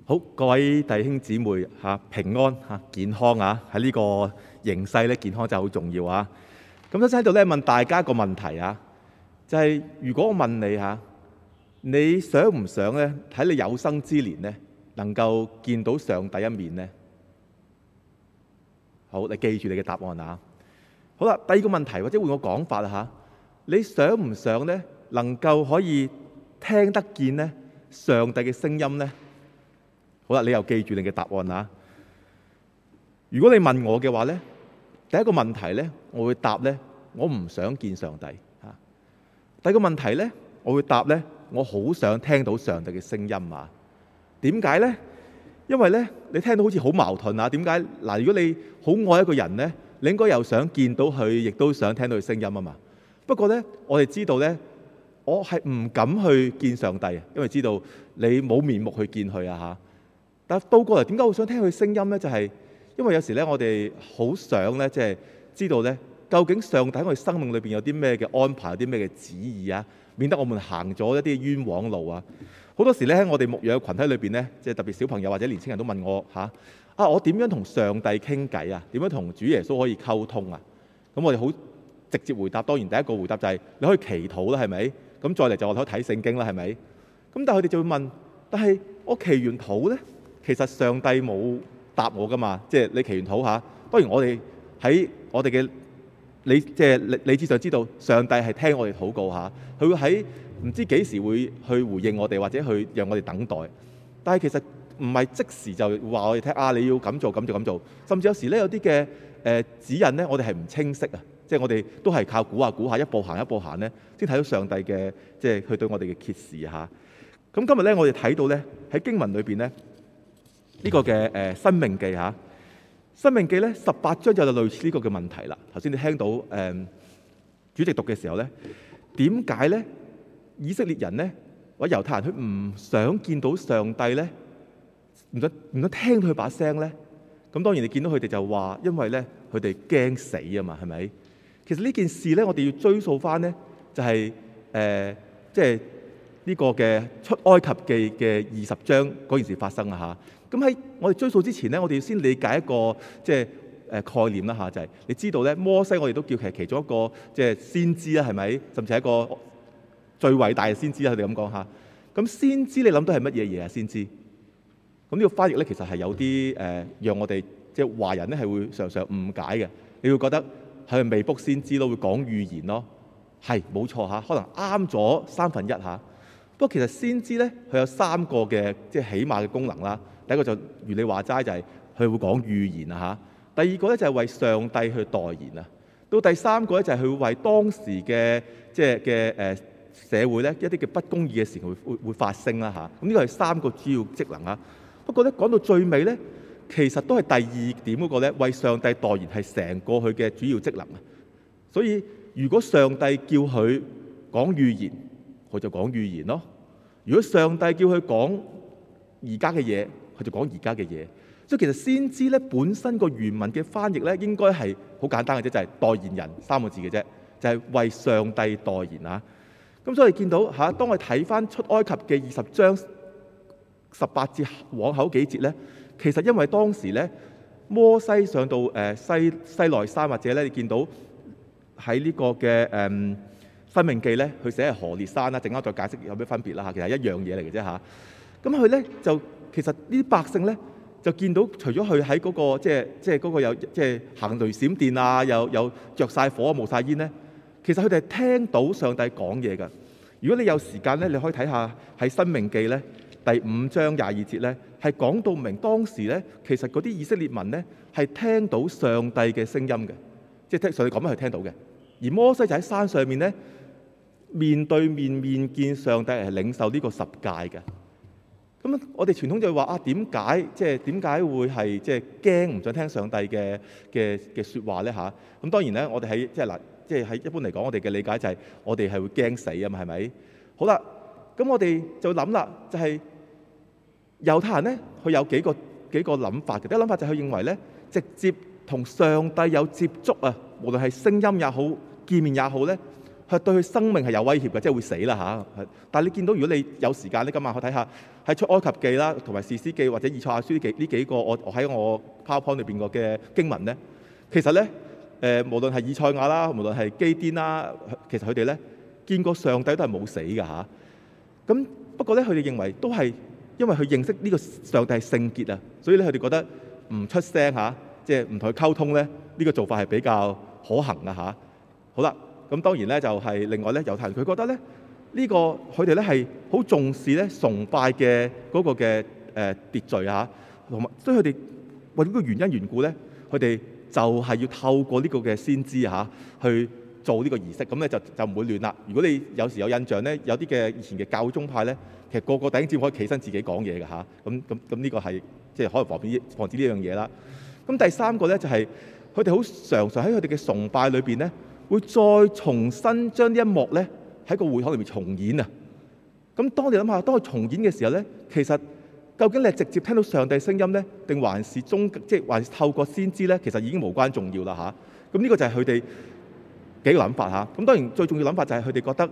好，各位弟兄姊妹平安健康喺呢個形勢咧，健康真係好重要啊！咁首先喺度咧問大家一個問題就係如果我問你你想唔想咧喺你有生之年咧能夠見到上帝一面呢？好，你記住你嘅答案好啦，第二個問題或者換個講法你想唔想咧能夠可以聽得見咧上帝嘅聲音呢？好啦，你又記住你嘅答案如果你問我嘅話呢，第一個問題呢，我會答呢：我唔想見上帝第二個問題呢，我會答呢：我好想聽到上帝嘅聲音點解呢？因為呢，你聽到好似好矛盾點解？如果你好愛一個人呢，你應該又想見到佢，亦都想聽到佢聲音嘛。不過呢，我哋知道呢，我係唔敢去見上帝因為知道你冇面目去見佢但倒過嚟，點解我想聽佢聲音呢？就係因為有時咧，我哋好想咧，即係知道咧，究竟上帝喺我哋生命裏邊有啲咩嘅安排，有啲咩嘅旨意免得我們行咗一啲冤枉路好多時咧，喺我哋牧養群體裏邊咧，即係特別小朋友或者年輕人都問我我點樣同上帝傾偈點樣同主耶穌可以溝通咁我哋好直接回答，當然第一個回答就係你可以祈禱啦，係咪？咁再嚟就我可以睇聖經啦，係咪？咁但係佢哋就會問，但係我祈完禱咧？其實上帝冇答我噶嘛，即係你祈完禱當然我哋喺我哋嘅理智上知道上帝係聽我哋禱告佢會喺唔知幾時會去回應我哋，或者去讓我哋等待。但係其實唔係即時就話我哋聽你要咁做咁做咁做，甚至有時咧有啲嘅指引咧，我哋係唔清晰即係我哋都係靠估下一步行一步行咧，先睇到上帝嘅即係佢對我哋嘅揭示咁今日咧我哋睇到咧喺經文裏邊咧。呢個嘅申命記申命記咧18章就有類似呢個嘅問題啦。頭先你聽到主席讀嘅時候咧，點解咧以色列人咧或者猶太人佢唔想見到上帝咧，唔想聽到佢把聲咧？咁當然你見到佢哋就話，因為咧佢哋驚死嘛，係咪？其實呢件事咧，我哋要追溯翻咧，就係即係呢個嘅出埃及記嘅20章嗰件事發生咁喺我哋追溯之前咧，我哋要先理解一個即係概念啦就係你知道咧，摩西我哋都叫其中一個即係先知啦，係咪？甚至係一個最偉大嘅先知佢哋咁講咁先知你諗到係乜嘢嘢先知？咁呢個翻譯咧，其實係有啲讓我哋即係華人咧係會常常誤解嘅。你會覺得係未卜先知咯，會講預言咯，係冇錯可能啱咗1/3不過其實先知咧，佢有3個嘅即係起碼嘅功能啦。第一個就如你話齋，就係佢會講預言第二個咧就係為上帝去代言到第三個咧就係佢會為當時嘅即係嘅社會咧一啲嘅不公義嘅事會發聲啦咁呢個係3個主要職能不過咧講到最尾咧，其實都係第2點嗰個咧，為上帝代言係成個佢嘅主要職能所以如果上帝叫佢講預言，佢就講預言咯。如果上帝叫佢講而家嘅嘢，佢就講而家嘅嘢。所以其實先知咧本身個原文嘅翻譯咧，應該係好簡單嘅啫，就係代言人3個字嘅啫，就係為上帝代言咁所以見到當我睇翻出埃及嘅20章18節往後幾節咧，其實因為當時咧摩西上到西奈山，或者咧你見到喺呢個嘅申命記咧，佢寫係何烈山啦，陣間再解釋有咩分別啦其實係一樣嘢嚟嘅啫咁佢咧就其實呢啲百姓咧就見到，除咗佢喺嗰個即係嗰個有即係行雷閃電有着晒火冒晒煙咧，其實佢哋係聽到上帝講嘢㗎。如果你有時間咧，你可以睇下喺申命記咧第5章22節咧，係講到明當時咧，其實嗰啲以色列民咧係聽到上帝嘅聲音嘅，即係聽上帝講乜佢聽到嘅。而摩西就喺山上面咧面對面見上帝，係領受呢個10誡嘅。咁我哋傳統就會話點解即係點解會係即係驚唔想聽上帝嘅説話咧咁當然咧，我哋喺即係喺一般嚟講，我哋嘅理解就係我哋係會驚死啊嘛，係咪？好啦，咁我哋就諗啦，就係猶太人咧，佢有幾個諗法嘅。第一諗法就係佢認為咧，直接同上帝有接觸無論係聲音也好、見面也好咧， 係對佢生命係有威脅嘅，即係會死啦嚇。但係你見到，如果你有時間咧，今晚我睇下喺出埃及記啦，同埋士師記或者以賽亞書呢幾個我喺我 PowerPoint 裏邊個嘅經文咧，其實咧無論係以賽亞啦，無論係基甸啦，其實佢哋咧見過上帝都係冇死㗎嚇。咁不過咧，佢哋認為都係因為佢認識呢個上帝係聖潔啊，所以咧佢哋覺得唔出聲嚇，即係唔同佢溝通咧，呢個做法係比較可行啊嚇。好啦，咁當然咧就係另外咧猶太人佢覺得咧呢個佢哋咧係好重視咧崇拜嘅嗰個嘅秩序啊，同埋所以佢哋為呢個原因緣故咧，佢哋就係要透過呢個嘅先知嚇去做呢個儀式，咁咧就唔會亂啦。如果你有時有印象咧，有啲嘅以前嘅教會宗派咧，其實個個弟兄姊妹可以企身自己講嘢嘅嚇，咁呢個係即係可能防止呢樣嘢啦。咁第三個咧就係佢哋好常常喺佢哋嘅崇拜裏邊咧，會再重新將呢一幕咧喺個會堂裏面重演啊。咁當你諗下，當佢重演嘅時候咧，其實究竟你係直接聽到上帝聲音咧，定還是還是透過先知咧？其實已經無關重要啦嚇。咁呢個就係佢哋幾個諗法嚇。咁當然最重要諗法就係佢哋覺得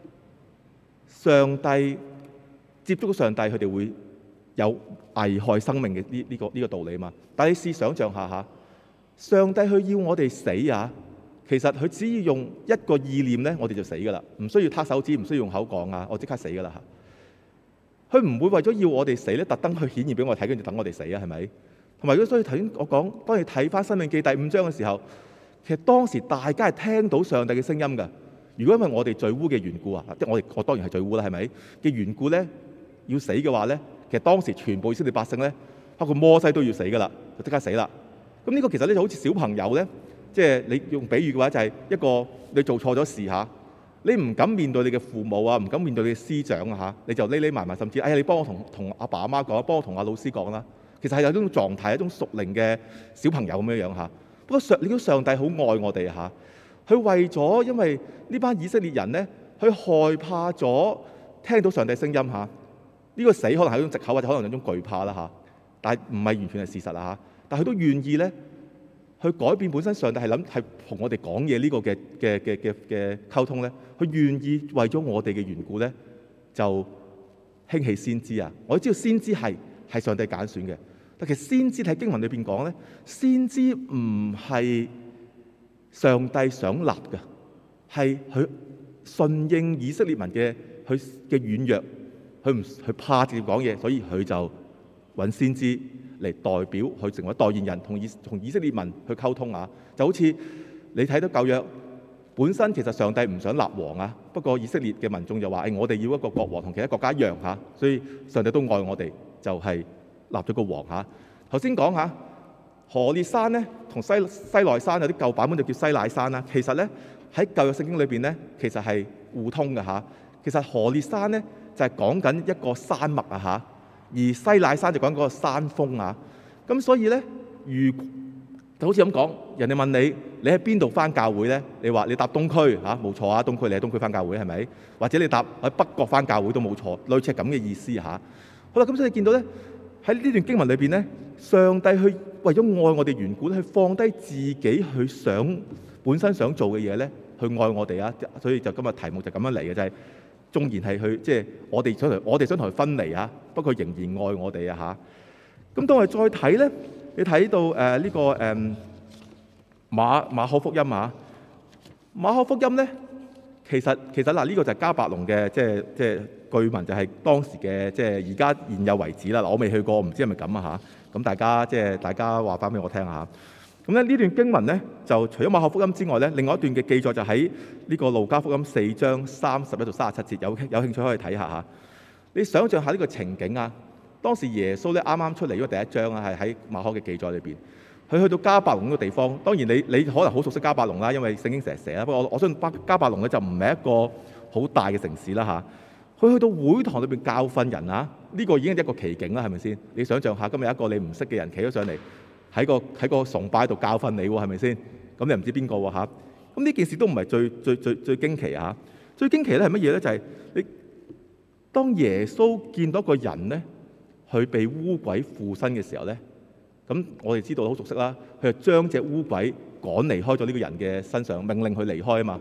上帝接觸到上帝，佢哋會有危害生命嘅呢個道理嘛。但係你試想像下嚇，上帝去要我哋死啊！其實佢只要用一個意念咧，我哋就死噶啦，唔需要撻手指，唔需要用口講啊，我即刻死噶啦嚇。佢唔會為咗要我哋死咧，特登去顯現俾我睇，跟住等我哋死啊，係咪？同埋如果所以頭先我講，當你睇翻《申命記》第5章嘅時候，其實當時大家係聽到上帝嘅聲音㗎。如果因為我哋罪污嘅緣故啊，即係我當然係罪污啦，係咪嘅緣故咧，要死嘅話咧，其實當時全部以色列百姓咧，包括摩西都要死㗎啦，就即刻死啦。咁呢個其實咧就好似小朋友咧。即係你用比喻嘅話，就係一個你做錯咗事嚇，你唔敢面對你嘅父母啊，唔敢面對你嘅師長啊嚇，你就匿埋，甚至你幫我同阿爸阿媽講，幫我同阿老師講啦。其實係有種狀態，一種屬靈嘅小朋友咁樣嚇。不過你見上帝好愛我哋嚇，佢為咗因為呢班以色列人咧，佢害怕咗聽到上帝聲音嚇。呢個死可能係一種藉口，或者可能係一種懼怕啦嚇。但係唔係完全係事實啦嚇。但係佢都願意咧。去改變本身上帝係同我哋講嘢呢個嘅溝通咧，佢願意為咗我哋嘅緣故咧，就興起先知啊！我知道先知係上帝揀選嘅，但其實先知喺經文裏邊講咧，先知唔係上帝想立嘅，係佢順應以色列民嘅軟弱，佢怕直接講嘢，所以佢就揾先知嚟代表去成為代言人，同以色列民去溝通啊！就好似你睇到舊約本身，其實上帝唔想立王啊，不過以色列嘅民眾就話：我哋要一個國王，同其他國家一樣嚇，所以上帝都愛我哋，就係立咗個王嚇。頭先講下何烈山咧，同西奈山有啲舊版本就叫西乃山啦。其實咧喺舊約聖經裏邊咧，其實係互通嘅嚇。其實何烈山咧就係講緊一個山脈啊嚇。而西乃山就講嗰個山峰啊，咁所以咧，就好似咁講，人哋問你喺邊度返教會咧？你話你答東區嚇，冇錯啊，東區你喺東區返教會係咪？或者你答喺北角返教會都冇錯，類似係咁嘅意思嚇。好啦，咁所以你見到咧喺呢段經文裏邊咧，上帝去為咗愛我哋緣故咧，去放低自己去本身想做嘅嘢咧，去愛我哋啊。所以就今日題目就咁樣嚟嘅，就係。縱然係去即係我哋想同佢分離嚇，不過仍然愛我哋啊嚇。咁當我哋再睇咧，你睇到呢個馬可福音啊，馬可福音咧，其實嗱呢個就係迦百農嘅即係據聞就係當時嘅即係而家現有為止啦。嗱我未去過，唔知係咪咁啊嚇。咁大家話翻俾我聽下。咁咧呢段經文咧，就除咗馬可福音之外咧，另外一段嘅記載就喺呢個路加福音4章31到37節，有興趣可以睇下嚇。你想象下呢個情景啊，當時耶穌咧啱啱出嚟呢個第一章啊，係喺馬可嘅記載裏邊，佢去到迦百農呢個地方。當然你可能好熟悉迦百農啦，因為聖經成日寫啦。不過我相信迦百農咧就唔係一個好大嘅城市啦嚇。佢去到會堂裏邊教訓人啊，呢個已經係一個奇景啦，係咪先？你想象下，今日一個你唔識嘅人企咗上嚟。喺個崇拜度教訓你喎，係咪先？咁你唔知邊個喎嚇？咁呢件事都唔係最驚奇啊！最驚奇咧係乜嘢咧？就係你當耶穌見到個人咧，佢被污鬼附身嘅時候咧，咁我哋知道好熟悉啦。佢就將隻污鬼趕離開咗呢個人嘅身上，命令佢離開啊嘛。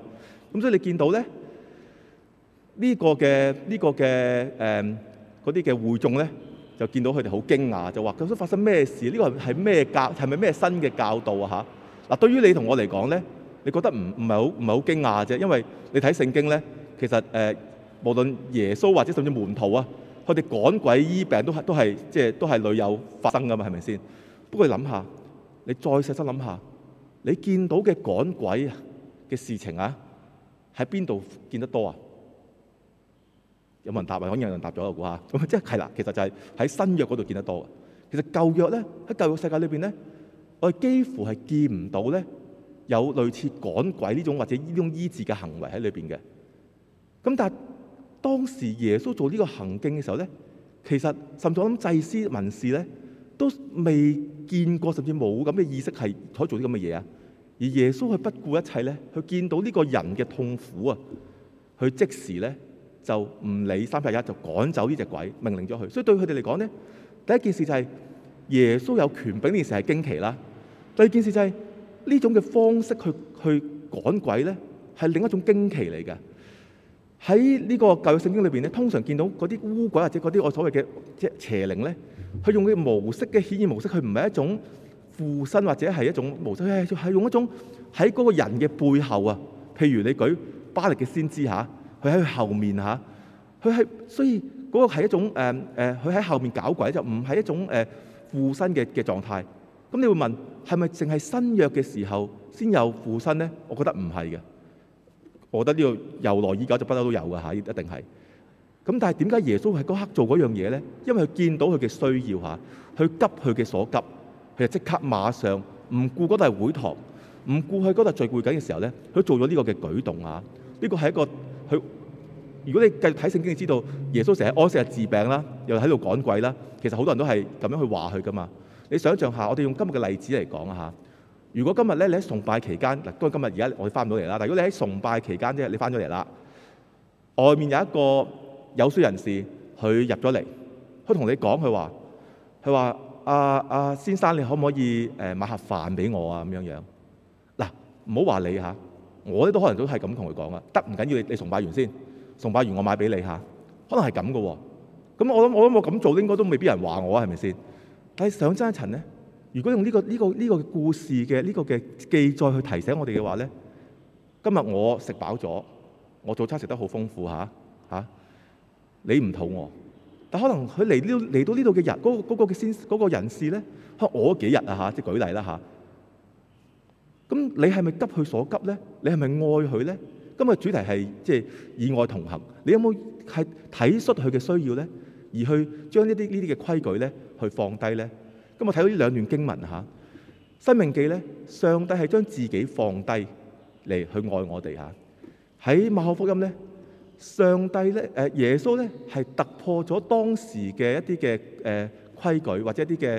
咁所以你見到咧呢個嘅嗰啲嘅會眾咧，就見到佢哋好驚訝，就話究竟發生咩事？呢個係咩教？係咪咩新嘅教導啊？嚇嗱，對於你同我嚟講咧，你覺得唔係好驚訝啫，因為你睇聖經咧，其實無論耶穌或者甚至門徒啊，佢哋趕鬼醫病都係屢有發生噶嘛，係咪先？不過你諗下，你再細心諗下，你見到嘅趕鬼嘅事情啊，喺邊度見得多啊？有冇人答啊？可能有人答咗，我估下。咁即係啦，其實就係喺新約嗰度見得多。其實舊約咧，喺舊約世界裏邊咧，我哋幾乎係見唔到咧有類似趕鬼呢種或者呢種醫治嘅行為喺裏邊嘅。咁但係當時耶穌做呢個行徑嘅時候咧，其實甚至我諗祭司文士咧都未見過，甚至冇咁嘅意識係可以做啲咁嘅嘢啊。而耶穌佢不顧一切咧，佢見到呢個人嘅痛苦啊，佢即時咧就唔理3+1，就趕走呢隻鬼，命令咗佢。所以對佢哋嚟講咧，第一件事就係耶穌有權柄呢件事係驚奇啦。第二件事就係呢種嘅方式去趕鬼咧，係另一種驚奇嚟嘅。喺呢個舊約聖經裏邊咧，通常見到嗰啲污鬼或者嗰啲我所謂嘅即係邪靈咧，佢用嘅模式嘅顯現模式，佢唔係一種附身或者係一種模式，係用一種喺嗰個人嘅背後啊。譬如你舉巴力嘅先知嚇，佢喺佢後面嚇，佢係所以嗰個係一種佢喺後面搞鬼，就唔係一種附身嘅狀態。咁你會問係咪淨係新約嘅時候先有附身咧？我覺得唔係嘅。我覺得呢個由來已久就不嬲都有嘅嚇，一定係。咁但係點解耶穌喺嗰刻做嗰樣嘢咧？因為佢見到佢嘅需要嚇，佢急佢嘅所急，佢就即刻馬上唔顧嗰度係會堂，唔顧佢嗰度聚會緊嘅時候咧，佢做咗呢個嘅舉動嚇。呢個係一個佢。如果你繼續睇聖經，你知道耶穌成日安息日治病啦，又喺度趕鬼啦。其實好多人都係咁樣去話佢噶嘛。你想象下，我哋用今日嘅例子嚟講嚇。如果今日咧你喺崇拜期間嗱，當然今日而家我哋翻唔到嚟啦。但如果你喺崇拜期間啫，你翻咗嚟啦，外面有一個有需人士，佢入咗嚟，佢同你講，佢話阿先生，你可唔可以買盒飯俾我啊？咁樣嗱，唔好話你嚇，我咧都可能都係咁同佢講啊。得，唔緊要，你崇拜完先，崇拜完我買俾你嚇，可能係咁嘅喎。咁我諗我咁做應該都未必人話我啊，係咪先？但係上真一層咧。如果用呢個故事嘅呢個嘅記載去提醒我哋嘅話咧，今日我食飽咗，我早餐食得好豐富嚇，你唔肚餓，但可能佢嚟到呢度嘅人，嗰個人士咧，我幾日啊嚇，即係舉例啦嚇。咁你係咪急佢所急咧？你係咪愛佢咧？今日主題係即係以愛同行，你有冇係體恤佢嘅需要咧，而去將呢啲嘅規矩咧去放低咧？咁我睇到呢兩段經文嚇，《申命記》咧，上帝係將自己放低嚟去愛我哋嚇。喺馬可福音咧，上帝咧耶穌咧係突破咗當時嘅一啲嘅規矩或者一啲嘅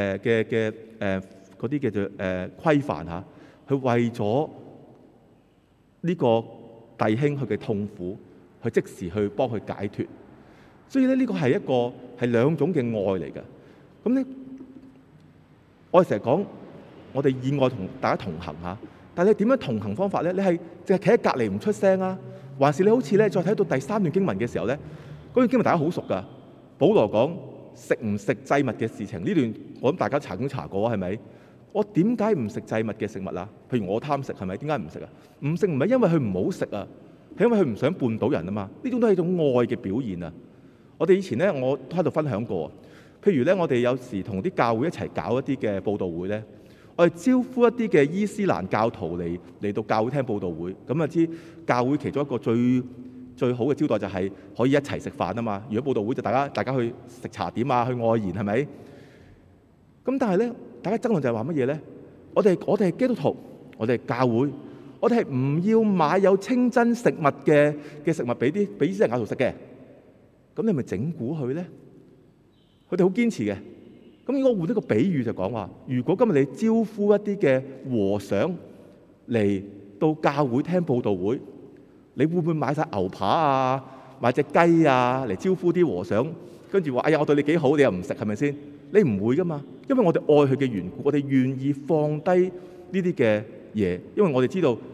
嗰啲叫做規範嚇，佢為咗呢個弟兄佢嘅痛苦，去即時去幫佢解脫。所以咧呢個係兩種嘅愛嚟嘅。咁咧。我哋成日講，我哋以愛同大家同行嚇，但係你點樣同行方法咧？你係淨係企喺隔離唔出聲啊，還是你好似咧再睇到第3段經文嘅時候咧，嗰段經文大家好熟噶。保羅講食唔食祭物嘅事情，呢段我諗大家曾經查過係咪？我點解唔食祭物嘅食物啊？譬如我貪食係咪？點解唔食啊？唔食唔係因為佢唔好食啊，係因為佢唔想絆倒人啊嘛。呢種都係一種愛嘅表現啊。我哋以前咧我都喺度分享過。譬如咧，我哋有時同啲教會一齊搞一啲嘅佈道會咧，我哋招呼一啲嘅伊斯蘭教徒嚟到教會聽佈道會。咁啊知教會其中一個最好嘅招待就係可以一齊食飯啊嘛。如果佈道會就大家去食茶點啊，去愛言係咪？咁但係咧，大家爭論就係話乜嘢咧？我哋係基督徒，我哋係教會，我哋係唔要買有清真食物嘅食物俾伊斯蘭教徒食嘅。咁你咪整蠱佢咧？佢哋好堅持嘅，咁如果換一個比喻就講話，如果今日你招呼一啲嘅和尚嚟到教會聽佈道會，你會唔會買晒牛扒啊、買隻雞啊嚟招呼啲和尚？跟住話：哎呀，我對你幾好，你又唔食，係咪先？你唔會噶嘛，因為我哋愛佢嘅緣故，我哋願意放低呢啲嘅嘢，因為我哋知道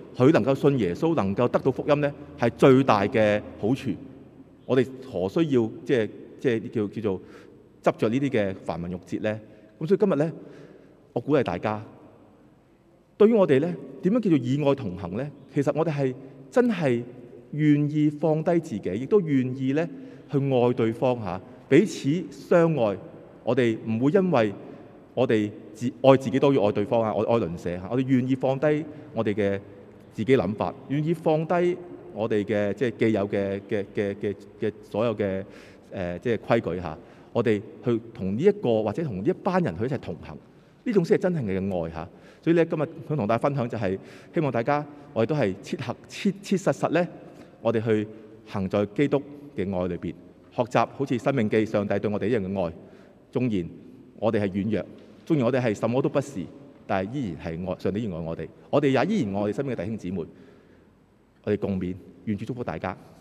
佢能夠信耶穌，能夠得到福音咧，係最大嘅好處。我哋何需要即係叫做執着呢啲嘅繁文縟節咧？咁所以今日咧，我鼓勵大家，對於我哋咧點樣叫做以愛同行咧？其實我哋係真係願意放低自己，亦都願意咧去愛對方嚇，彼此相愛。我哋唔會因為我哋愛自己都要愛對方啊，愛鄰舍嚇。我哋願意放低我哋嘅自己諗法，願意放低我哋嘅即係既有嘅所有嘅即係規矩嚇。我哋去同呢一個或者同呢一班人去一齊同行，呢種先係真正嘅愛嚇。所以咧，今日想同大家分享就係希望大家我哋都係切實咧，我哋去行在基督嘅愛裏邊，學習好似申命記上帝對我哋一樣嘅愛。縱然我哋係軟弱，縱然我哋係什麼都不是，但係依然係愛上帝，依然愛我哋。我哋也依然愛我哋身邊嘅弟兄姊妹。我哋共勉，願主祝福大家。